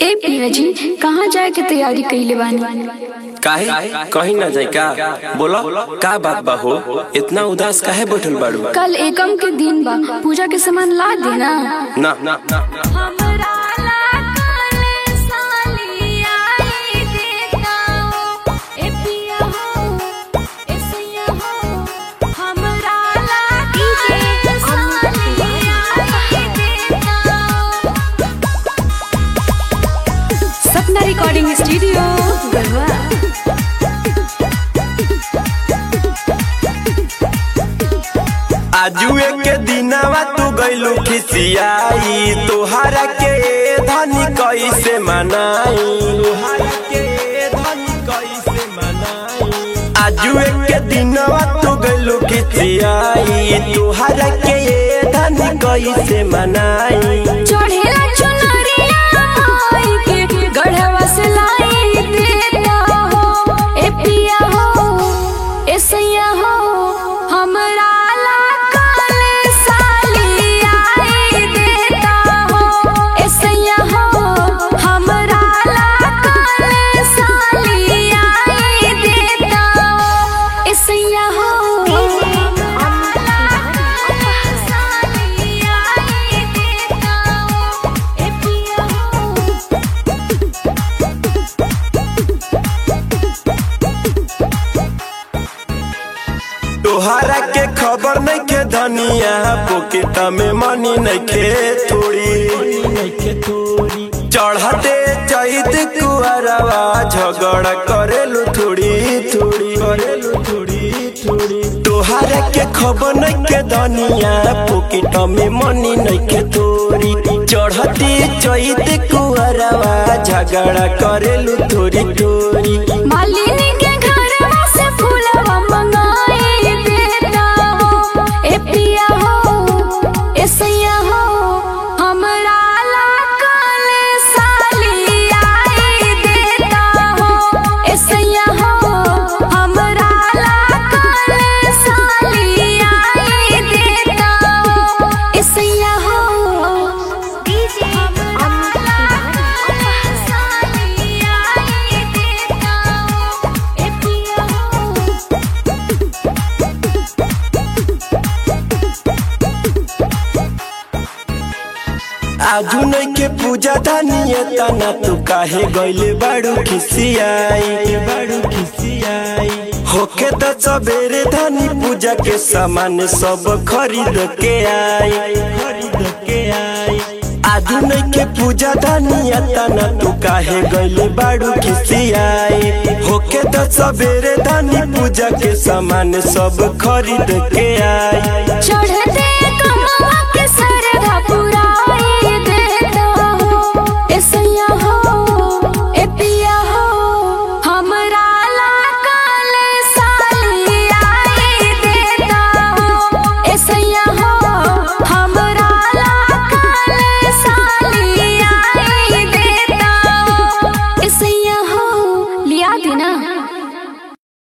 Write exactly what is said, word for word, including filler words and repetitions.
ए पिया जी कहाँ जाए के तैयारी कइले बानी? काहे कहीं ना जाए का? बोला का बात बा हो, इतना उदास काहे बैठल बाड़ू? कल एकम के दिन बा, पूजा के सामान ला देना। ना ना ना सपना रिकॉर्डिंग स्टूडियो गढ़वा। आजुए के दिनवा तू गइलू खिसियाई, तोहरा के धनी कैसे मनाई? तोहरा के धनी कैसे मनाई? आजुए के दिनवा तू गइलू खिसियाई, तोहरा के धनी कैसे मनाई? चढ़ेला चुनरिया माई के गढ़वा से लाई देता हो, ए पिया हो ए सैया हो हमरा तोहरा के खबर नहीं के धनिया, पोकेट में मनी नहीं के थोड़ी। चढ़ते चैत कुआरवा झगड़ा करेलू थोड़ी थोड़ी करेलू थोड़ी थोड़ी। तोहरा के खबर नहीं के धनिया, पोकेट में मनी नहीं के थोड़ी। चढ़ते चैत कुआरवा झगड़ा करेलू थोड़ी थोड़ी। मालिनी के घरवा से फूलवा मंगाई देता हो, ए पिया हो ए सैया हो हमरा ला कल साली आई देता हो, ए सैया हो हमरा ला कल साली आई देता हो, ए सैया हो आजू नहीं के पूजा धनिया तना तू काहे गइले बाड़ू खिसियाई बाड़ू खिसियाई। होके त सबेरे धनी पूजा के सामान सब खरीद के आई खरीद के आई। आजू नहीं के पूजा धनिया तना तू काहे गइले बाड़ू खिसियाई। होके त सबेरे धनी पूजा के सामान सब खरीद के आई। चढ़ते